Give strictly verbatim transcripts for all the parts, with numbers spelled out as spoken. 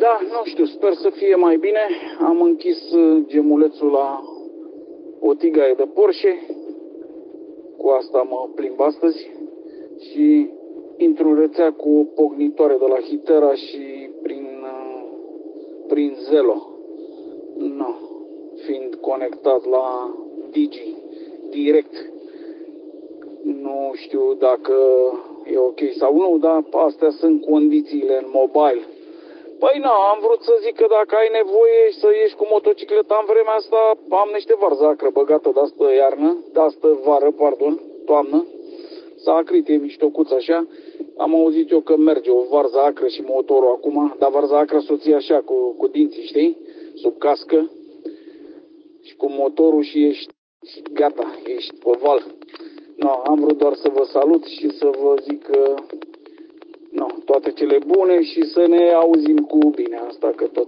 Da, nu știu, sper să fie mai bine. Am închis gemulețul la o tigaie de Porsche. Cu asta mă plimb astăzi. Și intru în rețea cu o pognitoare de la Hitera și prin, prin Zelo. No, fiind conectat la Digi direct. Nu știu dacă e ok sau nu, dar astea sunt condițiile în mobile. Păi nu, am vrut să zic că dacă ai nevoie să ieși cu motocicleta în vremea asta, am niște varză acră băgată de astă iarnă, de astă vară, pardon, toamnă. S-a acrit, e miștocuț așa. Am auzit eu că merge o varză acră și motorul acum, dar varza acră soția așa, cu, cu dinții, știi? Sub cască. Și cu motorul și ești gata, ești pe val. No, am vrut doar să vă salut și să vă zic că no, toate cele bune și să ne auzim cu bine. Asta că tot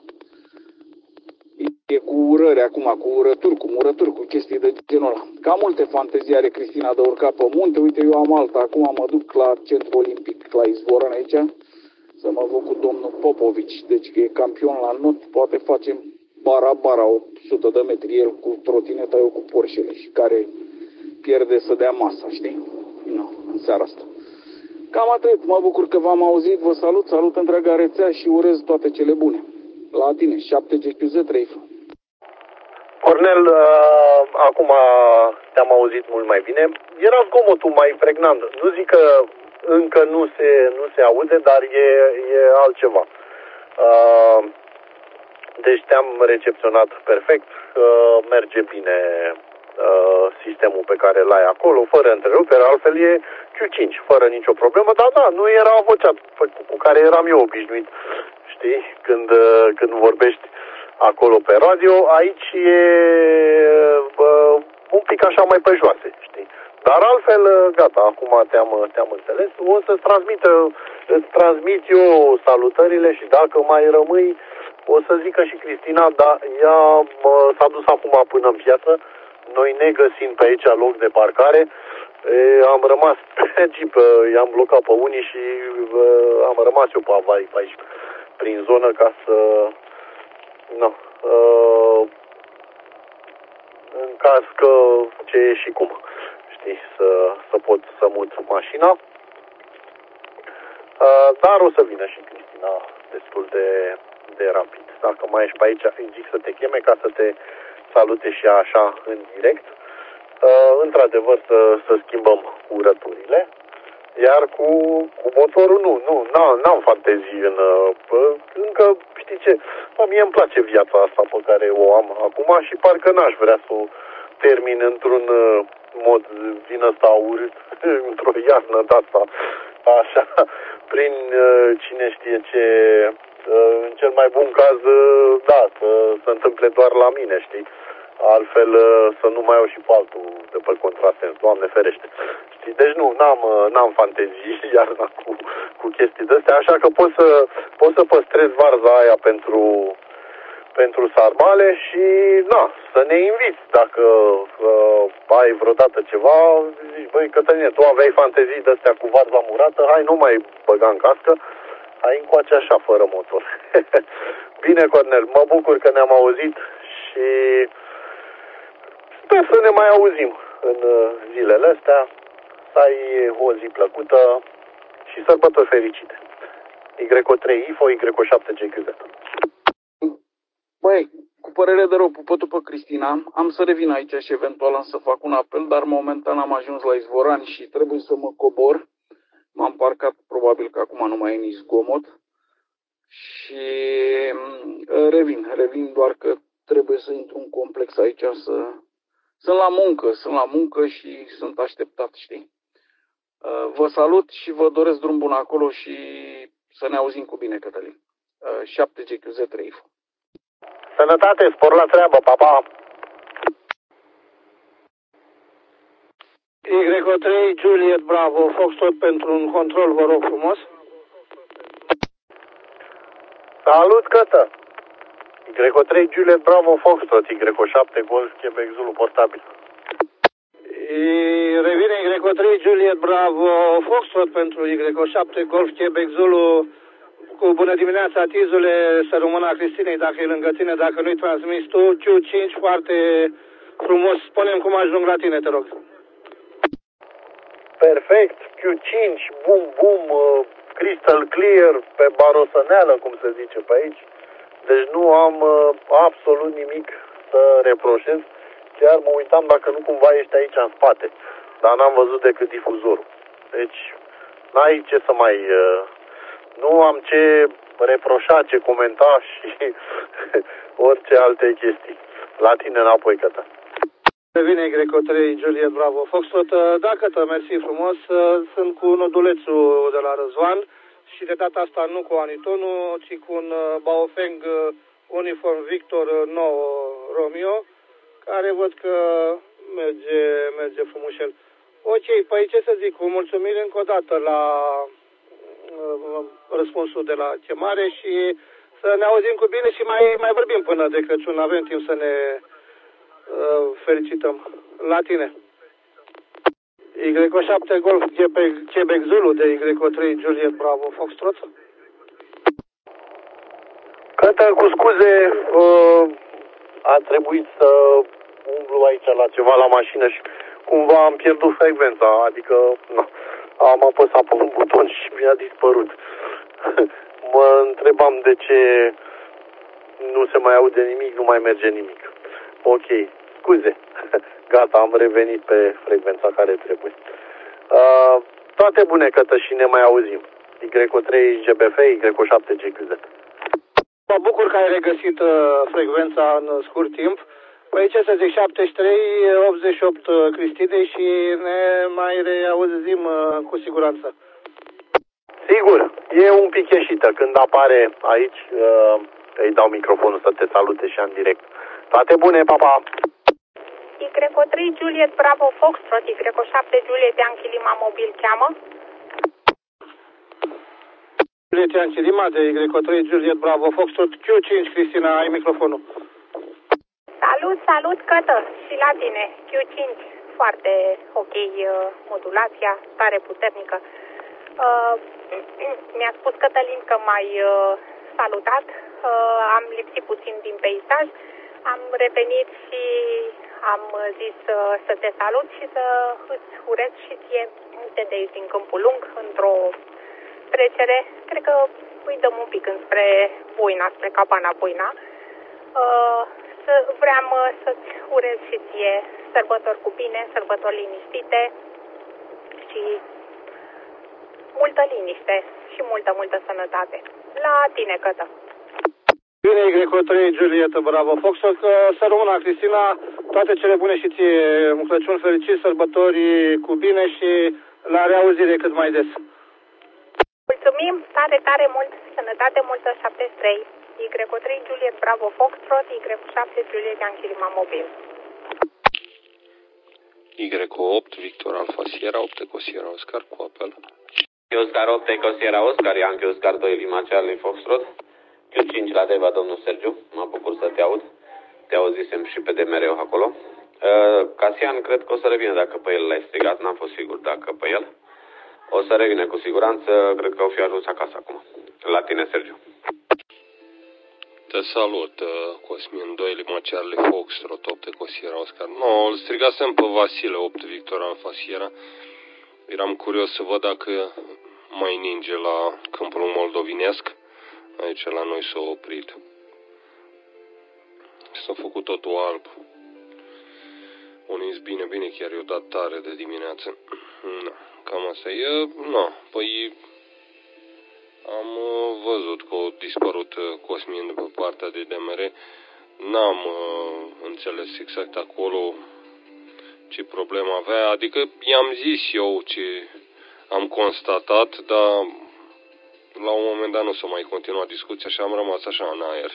e cu urări acum, cu urături, cu murături, cu chestii de genul ăla. Cam multe fantezii are Cristina de urca pe munte. Uite, eu am alta. Acum mă duc la Centrul Olimpic, la Izvoran aici, să mă văd cu domnul Popovici. Deci că e campion la not, poate facem bara-bara, o sută de metri, el cu trotineta, eu cu Porsche-le și care pierde să dea masa, știi? No, în seara asta. Cam atât, mă bucur că v-am auzit, vă salut, salut întreaga rețea și urez toate cele bune. La tine, șapte G Q Z trei. Cornel, uh, acum te-am auzit mult mai bine. Era zgomotul mai pregnant. Nu zic că încă nu se, nu se aude, dar e, e altceva. Uh, deci te-am recepționat perfect, uh, merge bine uh, sistemul pe care l-ai acolo, fără întrerupere, altfel e Q cinci, fără nicio problemă, dar da, nu era vocea cu care eram eu obișnuit, știi, când, uh, când vorbești acolo pe radio, aici e uh, un pic așa mai pe joase, știi. Dar altfel, gata, acum te-am, te-am înțeles. O să-ți transmit, îți transmit eu salutările și dacă mai rămâi, o să zică și Cristina, dar ea mă, s-a dus acum până în piață. Noi ne găsim pe aici loc de parcare. E, am rămas pe Jeep, i-am blocat pe unii și e, am rămas eu pe avarii pe aici, prin zonă, ca să... No, uh, în caz că ce e și cum, știi, să, să pot să mut mașina. Uh, dar o să vină și Cristina destul de, de rapid. Dacă mai ești pe aici, îi zic să te cheme ca să te salute și așa în direct. Uh, într-adevăr să, să schimbăm urăturile. Iar cu, cu motorul nu, nu, n-am fantezii în... Încă, știi ce, bă, mie îmi place viața asta pe care o am acum și parcă n-aș vrea să o termin într-un mod din ăsta urât, într-o iarnă de asta, așa, prin cine știe ce, în cel mai bun caz, da, să se întâmple doar la mine, știi? Altfel să nu mai au și pe altul de pe contrasens, Doamne ferește. Știi? Deci nu, n-am, n-am fantezii iarna cu, cu chestii de-astea, așa că pot să, pot să păstrez varza aia pentru, pentru sarmale și, na, să ne inviți. Dacă uh, ai vreodată ceva, zici, băi, Cătăline, tu aveai fantezii de-astea cu varza murată, hai, nu mai băga în cască, hai încoace așa, fără motor. Bine, Cornel, mă bucur că ne-am auzit și sper să ne mai auzim în zilele astea, să ai o zi plăcută și sărbători fericite. Y trei I F O, Y șapte G Q Z. Băi, cu părere de rău, pupătul pe Cristina, am să revin aici și eventual am să fac un apel, dar momentan am ajuns la Izvoran și trebuie să mă cobor. M-am parcat, probabil că acum nu mai e nici zgomot. Și revin, revin doar că trebuie să intru în complex aici să... Sunt la muncă, sunt la muncă și sunt așteptat, știi? Vă salut și vă doresc drum bun acolo și să ne auzim cu bine, Cătălin. șapte G Q Z trei. Sănătate, spor la treabă, pa, pa! Y trei, Juliet Bravo, Foxtrot pentru un control, vă rog frumos. Salut, Cătă! Y trei, Juliet Bravo, Foxtrot, Y șapte, Golf, Quebec, Zulu, portabil. E, revine Y trei, Juliet Bravo, Foxtrot pentru Y șapte, Golf, Quebec, Zulu, Cu bună dimineața, Tizule, să rămână Cristinei, dacă e lângă tine, dacă nu-i transmis tu, Q cinci, foarte frumos. Spune-mi cum ajung la tine, te rog. Perfect, Q cinci, bum, bum, uh, crystal clear, pe barosăneală, cum se zice pe aici. Deci nu am uh, absolut nimic să reproșez. Chiar mă uitam dacă nu cumva ești aici în spate, dar n-am văzut decât difuzorul. Deci n-ai ce să mai... Uh, nu am ce reproșa, ce comenta și orice alte chestii. La tine înapoi, Cătă. Vine Greco trei, Juliet Bravo Foxtrot. Da, Cătă, mersi frumos. Sunt cu nodulețul de la Răzvan și de data asta nu cu Anitonu, ci cu un Baofeng Uniform Victor nouă Romeo, care văd că merge, merge frumușel. Ok, păi ce să zic, cu mulțumiri încă o dată la uh, răspunsul de la chemare și să ne auzim cu bine și mai, mai vorbim până de Crăciun. Avem timp să ne uh, felicităm. La tine. Y șapte Golf Quebec Zulu de Y trei Juliet Bravo Foxtrot. Cătă, cu scuze, uh, a trebuit să umblu aici la ceva la mașină și cumva am pierdut frecvența, adică na, am apăsat pe un buton și mi-a dispărut. Mă întrebam de ce nu se mai aude nimic, nu mai merge nimic. Ok, scuze, gata, am revenit pe frecvența care trebuie. Uh, toate bune, Cătă, și ne mai auzim. Y trei G B F, Y șapte G Q Z. Mă bucur că ai regăsit uh, frecvența în scurt timp. Păi ce să zic, șaptezeci și trei optzeci și opt Cristinei și ne mai reauzim uh, cu siguranță. Sigur, e un pic ieșită. Când apare aici, uh, îi dau microfonul să te salute și în direct. Toate bune, pa, pa! Y trei Juliet Bravo Foxtrot, Y șapte Juliet Yankee Lima Mobil cheamă. Juliet Yankee Lima de Y trei Juliet Bravo Foxtrot, Q cinci, Cristina, ai microfonul. Salut, salut, Cătă, și la tine, Q cinci, foarte ok, modulația, tare puternică. Uh, mi-a spus Cătălin că m-ai uh, salutat, uh, am lipsit puțin din peisaj, am revenit și am zis uh, să te salut și să îți urez și ție multe de aici din Câmpul Lung, într-o trecere, cred că îi dăm un pic înspre Buina, spre Cabana Buina. Uh, să, vreau uh, să-ți urez și ție sărbători cu bine, sărbători liniștite și multă liniște și multă, multă sănătate. La tine, Cătă. Bine, Y trei Juliet Bravo Foxtrot, să rămână Cristina, toate cele bune și ție, un Crăciun fericit, sărbători cu bine și la reauzire cât mai des. Mulțumim tare, tare mult, sănătate multă, șaptezeci și trei, Y trei Juliet Bravo Foxtrot, Y șapte Juliet Yankee Lima Mobil. Y opt Victor Alfa Sierra, opt Eco Sierra Oscar cu apel. Oscar opt Eco Sierra Oscar, Yankee Oscar doi Lima Charlie Foxtrot. Q cinci la Deva, domnul Sergiu, mă bucur să te aud. Te auzisem și pe D M R acolo. Uh, Casian, cred că o să revină dacă pe el l-ai strigat, n-am fost sigur dacă pe el. O să revină cu siguranță, cred că o fi ajuns acasă acum. La tine, Sergiu. Te salut, Cosmin doi Lima Charlie Foxtrot, opt Eco Sierra Oscar. Nu, îl strigasem pe Vasile, opt Victor Alfa Sierra. Eram curios să văd dacă mai ninge la Câmpul Moldovinesc. Aici la noi s-a oprit. S-a făcut totul alb. O nins bine, bine, chiar i-o dat tare de dimineață. No, cam asta e. No, păi am văzut că a dispărut Cosmin de pe partea de D M R. N-am uh, înțeles exact acolo ce problemă avea. Adică i-am zis eu ce am constatat, dar la un moment dat nu s-a mai continuat discuția și am rămas așa în aer.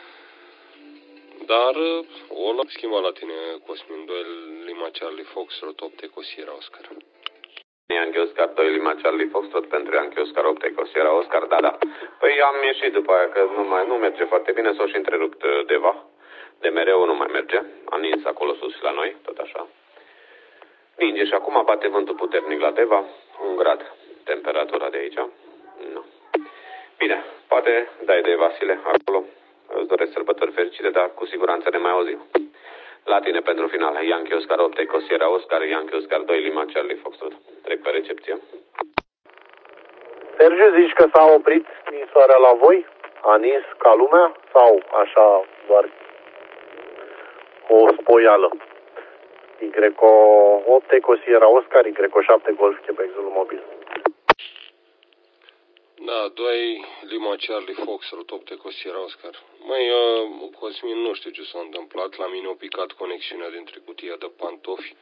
Dar o l-am schimbat la tine, Cosmin doi Lima Charlie Foxtrot, opt Eco Sierra Oscar. Yankee Oscar doi Lima Charlie Foxtrot pentru Yankee Oscar opt Eco Sierra Oscar, da, da. Păi am ieșit după aia că nu, mai, nu merge foarte bine, s-a și întrerupt Deva. De mereu nu mai merge, am nins acolo sus la noi, tot așa. Ninge și acum bate vântul puternic la Deva, un grad temperatura de aici. Nu. Bine, poate dai de Vasile acolo. Îți doresc sărbători fericite, dar cu siguranță ne mai auzim. La tine pentru final. Yankee Oscar opt, Eco Sierra Oscar, Yankee Oscar doi, Lima Charlie Foxtrot. Trec pe recepție. Sergiu, zici că s-a oprit ninsoarea la voi? A nins ca lumea? Sau așa doar o spoială? Y opt, Eco Sierra Oscar, Y șapte Golf Quebec Zulu Mobil. Da, doi Lima Charlie Foxtrot, opt Eco Sierra Oscar. Măi, uh, Cosmin, nu știu ce s-a întâmplat. La mine a picat conexiunea dintre cutia de pantofi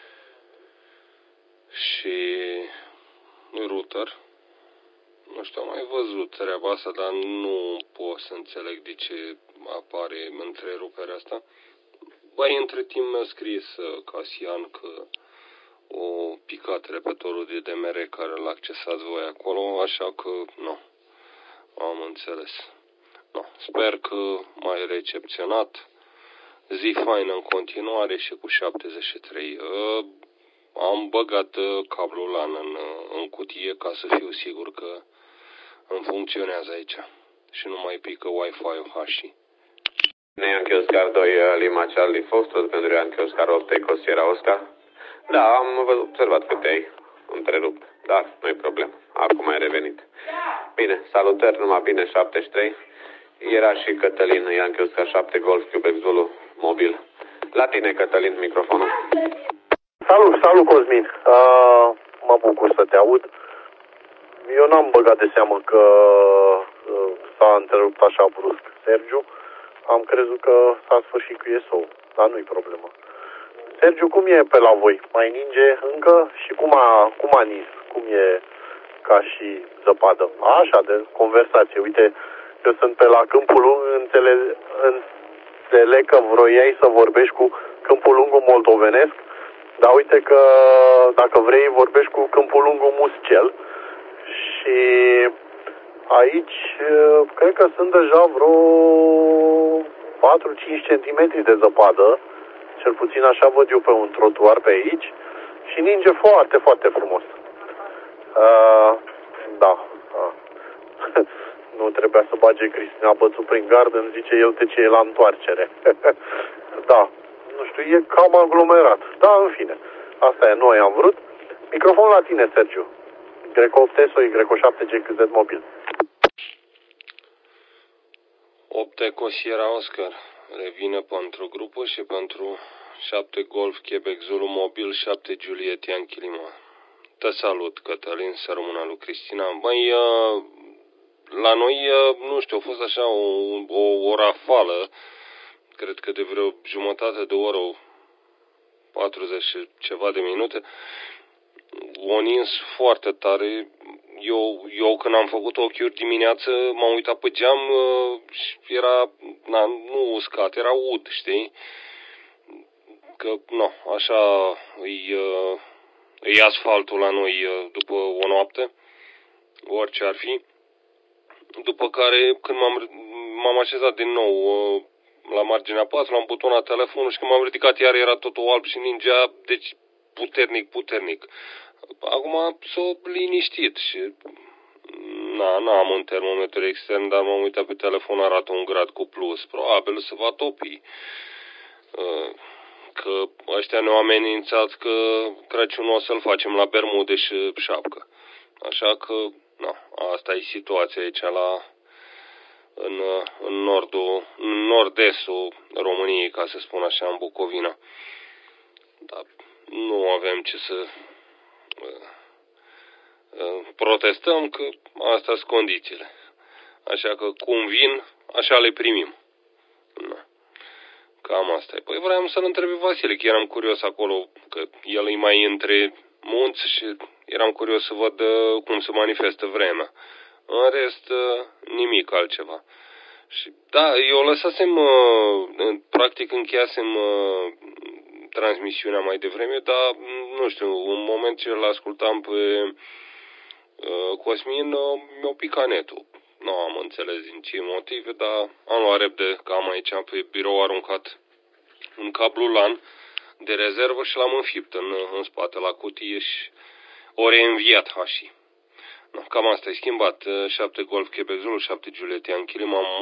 și router. Nu știu, am mai văzut treaba asta, dar nu pot să înțeleg de ce apare întreruperea asta. Băi, între timp mi-a scris uh, Casian că o picat repettorul de D M R care l-a accesat voi acolo, așa că nu, am înțeles. No, sper că m-ai recepționat. Zi faină în continuare și cu șaptezeci și trei. Uh, am băgat uh, cablul LAN în, uh, în cutie ca să fiu sigur că îmi funcționează aici și nu mai pică Wi-Fi-ul Hashi. Yankee Oscar doi, Lima Charlie Foxtrot pentru Yankee Oscar opt, Eco Sierra Oscar. Da, am observat că te-ai întrerupt, dar nu-i problemă. Acum ai revenit. Bine, salutări, numai bine, șaptezeci și trei. Era și Cătălin, Yankee Oscar șapte, Golf Quebec Zulu, mobil. La tine, Cătălin, microfonul. Salut, salut, Cosmin. Uh, mă bucur să te aud. Eu n-am băgat de seamă că uh, s-a întrerupt așa brusc Sergiu. Am crezut că s-a sfârșit cu I S O, dar nu-i problemă. Sergiu, cum e pe la voi? Mai ninge încă? Și cum a, cum a nins? Cum e ca și zăpadă? Așa, de conversație. Uite, eu sunt pe la Câmpul Lung, înțeleg, înțeleg că vroiai să vorbești cu Câmpul Lungu moldovenesc, dar uite că dacă vrei vorbești cu Câmpul Lungu Muscel. Și aici cred că sunt deja vreo patru-cinci centimetri de zăpadă. Cel puțin așa văd eu pe un trotuar pe aici. Și ninge foarte, foarte frumos. Uh, da. Uh. Nu trebuia să bage Cristina Bățu prin gard, îmi zice el de ce e la întoarcere. Da. Nu știu, e cam aglomerat. Da, în fine. Asta e, noi am vrut. Microfon la tine, Sergiu. Y opt S O, Y șapte G Q Z mobil. opt Eco Sierra Oscar revine pentru grupă și pentru șapte Golf Quebec Zulu mobil, șapte Juliet Yankee Lima. Te salut, Cătălin, să rămână lui Cristina. Băi, la noi, nu știu, a fost așa o, o, o rafală, cred că de vreo jumătate de oră, patruzeci și ceva de minute, o nins foarte tare. Eu, eu când am făcut ochiuri dimineață, m-am uitat pe geam și era, na, nu uscat, era ud, știi? Că, nu, așa e, e asfaltul la noi după o noapte, orice ar fi. După care, când m-am, m-am așezat din nou la marginea patru, am butonat telefonul și când m-am ridicat, iar era totul alb și ningea, deci puternic, puternic. Acum s-o liniștit și na, n-am un termometru extern, dar m-am uitat pe telefon, arată un grad cu plus. Probabil se va topi. Că ăștia ne-au amenințat că Crăciunul o să-l facem la bermude și șapcă. Așa că, na, asta e situația aici la, în, în nordul, în nord-estul României, ca să spun așa, în Bucovina. Dar nu avem ce să protestăm, că astea sunt condițiile. Așa că cum vin, așa le primim. Na. Cam asta e. Păi vreau să-l întreb pe Vasile, că eram curios acolo, că el e mai între munți și eram curios să văd cum se manifestă vremea. În rest, nimic altceva. Și da, eu lăsasem, practic încheiasem transmisiunea mai devreme, dar nu știu, în moment ce l-ascultam pe Cosmin, mi-a picat netul. Nu am înțeles din ce motive, dar am luat repede că am aici pe birou aruncat un cablu LAN de rezervă și l-am înfipt în, în spate la cutie și ori e înviat Hashi. No, cam asta e schimbat. șapte Golf Quebec Zulu, șapte Juliet Yankee Lima,